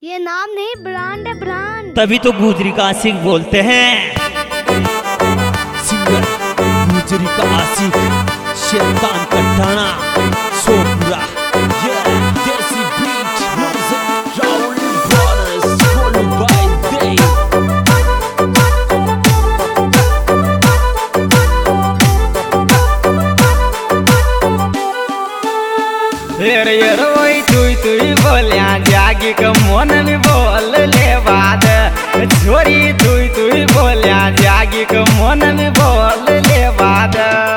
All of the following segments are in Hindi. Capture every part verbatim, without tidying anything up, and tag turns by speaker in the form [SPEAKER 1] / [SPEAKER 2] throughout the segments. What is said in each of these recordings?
[SPEAKER 1] ये नाम नहीं, ब्रांड है, ब्रांड।
[SPEAKER 2] तभी तो गुजरी का आशिक बोलते हैं। सिंगर गुजरी का आशिक, शैतान का टाना, सोपुरा, देसी beat, Rahul brothers, follow by day।
[SPEAKER 3] येरे येरे वही तुई तुई बोलिया जागी का मन में बोल ले बाद, छोरी तुई तुई बोलिया जागी का मन में बोल ले बाद।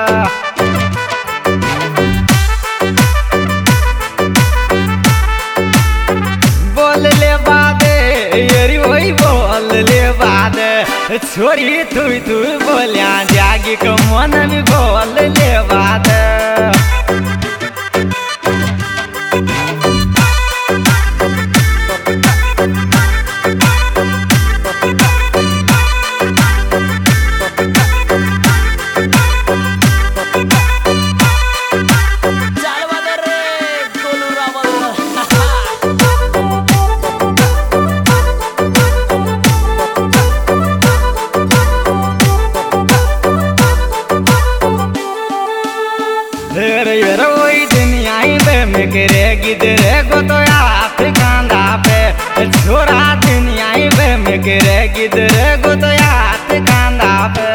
[SPEAKER 3] बोल ले बाद येरी वही बोल ले बाद, छोरी तुई तुई बोलिया जागी का मन में बोल ले बाद। करे गिदरे गो तो आप कांदा पे, छोरा दुनिया में करे गिदरे गो तो आप कांदा पे।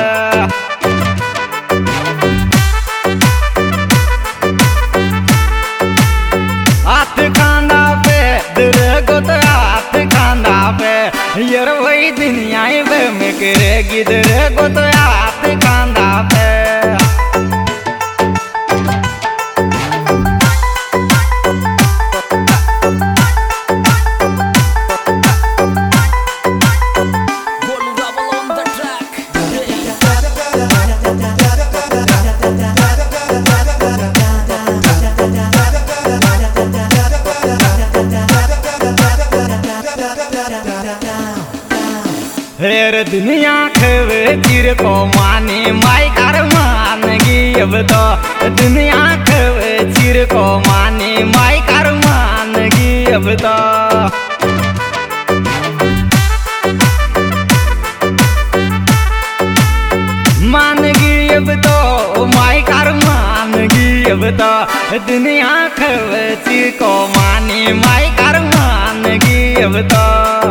[SPEAKER 3] हाथ कांदा पे दरे गो तो आप कांदा पे, यार वही दुनिया में करे गिदरे गो तो आप कांदा पे। हेर दुनिया खवे चिर को माने माई कर मानगी, अब तो दुनिया खवे चिर को माने माई कर मानगी, अब तो मानगी, अब तो माई कर मानगी, अब तो दुनिया खवे चिर को माने माई कर मानगी, अब तो।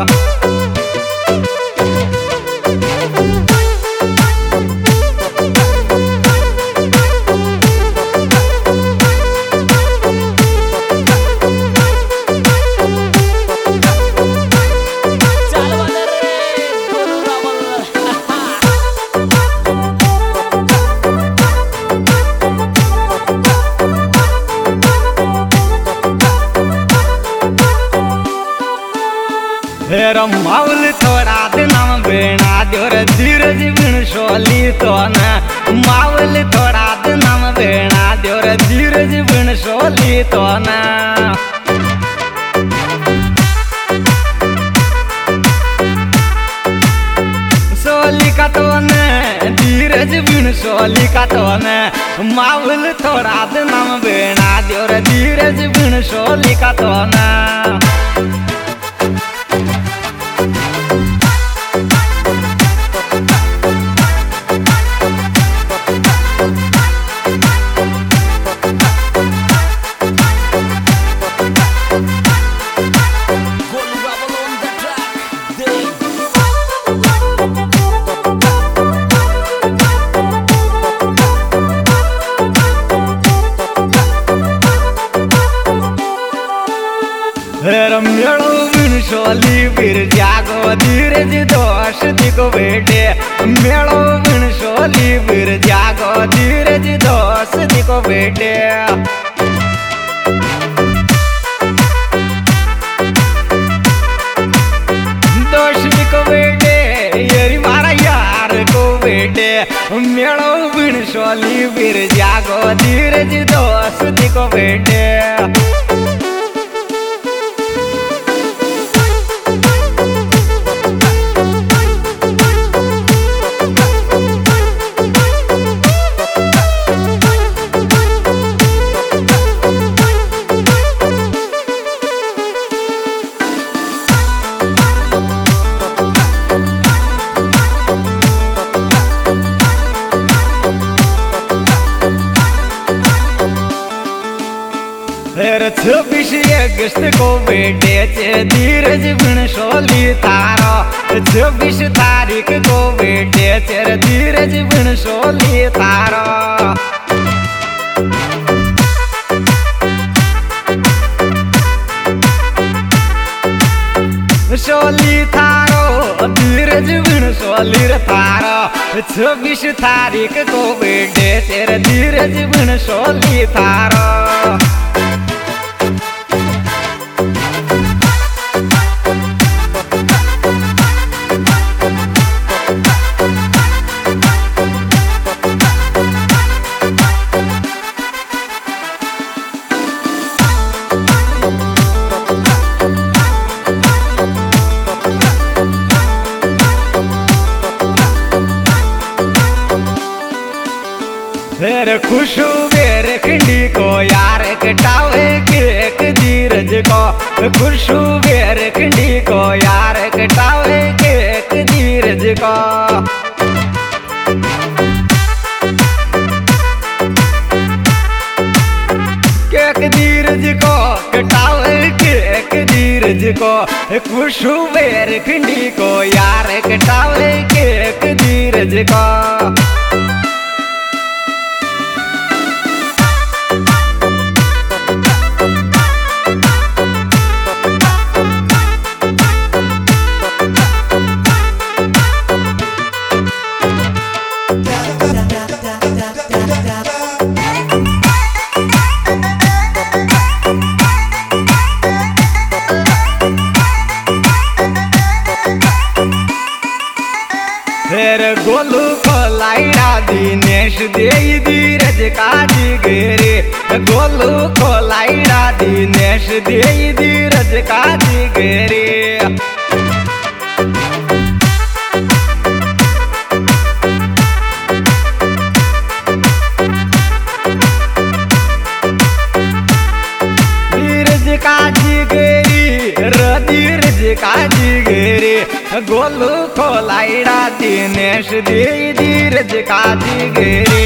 [SPEAKER 3] माउल थोड़ा दिन बेना द्योर धीरज बिन सोली तो न, माउल थोड़ा दिन बेना द्योर धीरज बिन सोली तो न। सोली का तो न धीरज बिन सोली का तो न, माउल थोड़ा दिन बेना द्योर धीरज बिन सोली का तो न। मेड़ो बिन सोली फिर जागो धीरज दोष दिको बेटे, मेड़ो बिन सोली फिर जागो धीरज दोष दिको बेटे। दोष दिको बेटे यारी मारा यार को बेटे, मेड़ो बिन सोली फिर जागो धीरज दोष दिको बेटे। छब्बीस अगस्त को बेटे चे धीरज बनसोली थारो छब्बीस तारीख को बेटे चे धीरज बनसोली थारो सोली थारो धीरज बनसोली थारो छब्बीस तारीख को बेटे तेरे धीरज बनसोली थारो फिर खुशू बेर खंडी को यार कटावे केक धीरज को खुशू बेर खंडी को यार कटावे केक धीरज को केक धीरज को कटावे केक धीरज को खुशू बेर खंडी को यार कटावे केक धीरज को फिर गोलू को लाइरा दिनेश दे धीरज का जिगरे गोलू को लाइरा दिनेश दे धीरज का जिगरे धीरज का जिगरी धीरज का जिगरे गोलू को लाइरा दिनेश दे धीरज का जिगरे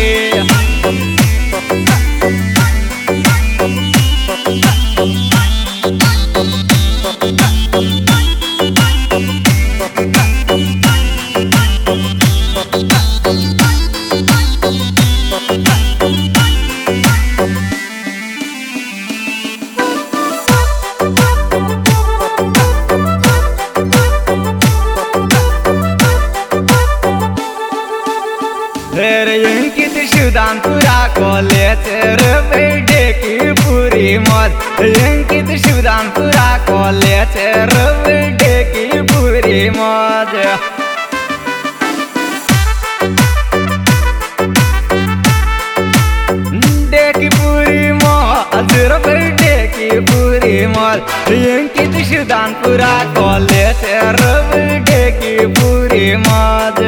[SPEAKER 3] फिर अंकित शिवदानपुरा कॉलेज बर्थडे की पूरी मौज अंकित शिवदानपुरा कॉलेज बर्थडे की पूरी मौज डे की पूरी मौज बर्थडे की पूरी मौज अंकित शिवदानपुरा कॉलेज बर्थडे की पूरी मौज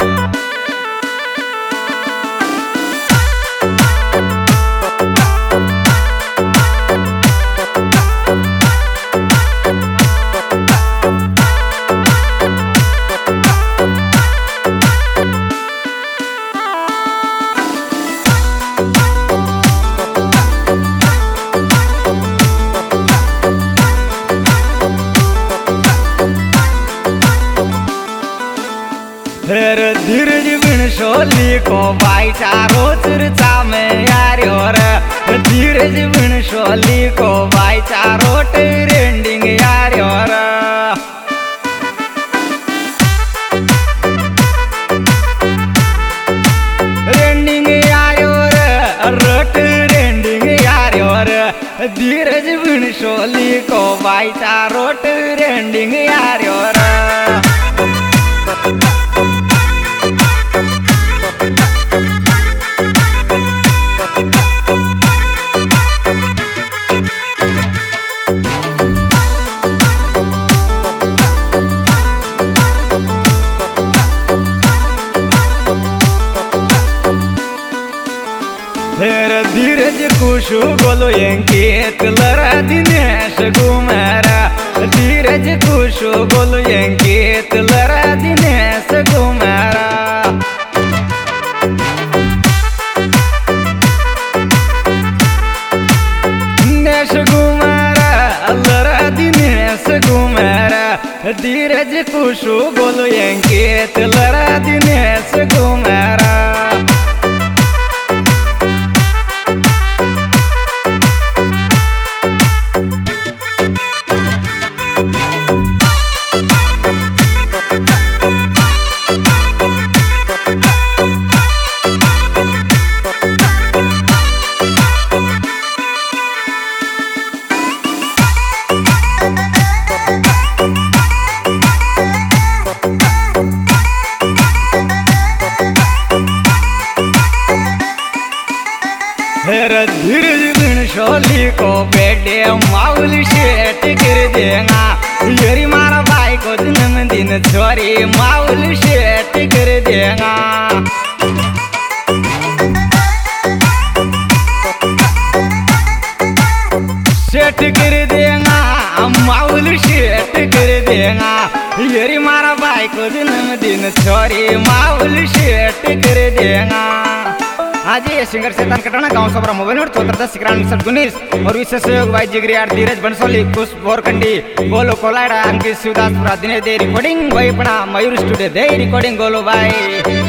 [SPEAKER 3] फिर धीरज बनसोली को भाईचारो चर्चा में यारो रे धीरज बनसोली को भाईचारो ट्रेंडिंग यारो रे ट्रेंडिंग यारो रे ट्रेंडिंग यारो रे धीरज बनसोली को भाईचारो ट्रेंडिंग यारो रे फिर धीरज खुशू गोलो अंकित लरा दिनेश घुमेरा धीरज खुशू गोलो अंकित लरा दिनेश घुमेरा दिनेश घुमेरा घूमेरा धीरज कुशु गोलू अंकित लड़ा दिनेश घूमेरा धीरज बिन शोली को बेटे माउल शेट कर देगा येरी मारा भाई को जन्मदिन छोरी माउल शेट कर देगा शेट कर देगा माउल शेट कर देगा येरी मारा भाई को जन्मदिन छोरी माउल शेट कर देगा आज ये सिंगर शैतान कटाना गांव सबरा मोबाइल नंबर चौहत्तर दस इक्यावन इकसठ उन्नीस और विशेष सहयोग भाई जिगरियार धीरज बनसोली कुश बोरकंडी गोलो कोलाड़ा अंकित शिवदासपुरा दिनेश दे रिकॉर्डिंग भाई अपना मयूर स्टूडियो दे रिकॉर्डिंग गोलो भाई।